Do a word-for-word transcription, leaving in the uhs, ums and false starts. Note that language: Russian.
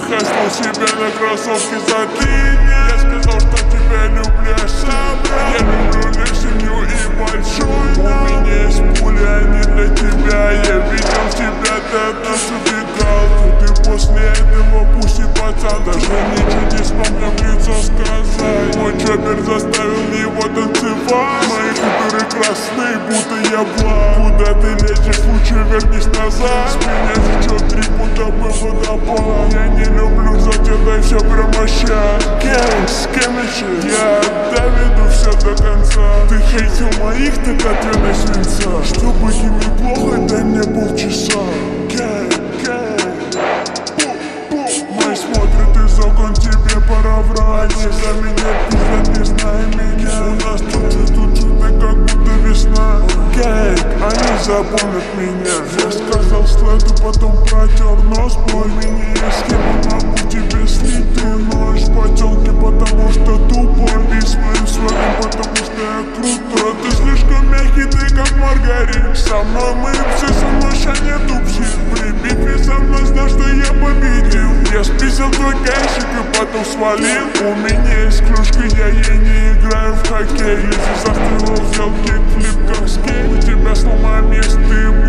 Хаснул себе на кроссовке за три дня. Я сказал, что тебя люблю, я собрал. Я люблю лишь семью и большой дом. У меня есть пули, они для тебя. Я видел тебя, ты от нас убегал. Ты после этого пусть и пацан даже ничего не смог мне в лицо сказать. Мой чоппер заставил его танцевать. Мои куперы красные, будто я благ. Куда ты лезешь, лучше вернись назад. С меня течет три, будто бы водопад. Я не люблю зачем, дай все прямо щас. Гэнг, с кем еще? Я доведу все до конца. Ты хейтил моих, так отведай свинца. Чтобы быть неплохо, дай мне полчаса. Гэнг, гэнг. Мои смотрят из окон, тебе пора врать. Они за меня пиздят, не зная меня. У нас тут же, тут же, да как будто весна. Гэнг, они запомнят меня. Я сказал слэду, потом протер нос. Бой, меня есть схема, могу тебе слить. Ты ноешь потелки, потому что тупо. Бей своим свагом, потому что я крутой. Ты слишком мягкий, ты как маргарин. Со мной мы все, со мной ща нету псих. При битве со мной знаешь, что я победил. Я спиздил твой кэшик и потом свалил. У меня есть клюшка, я ей не играю в хоккей. Лизи заставил, взял кикфлип как скейт. У тебя сломаем, если ты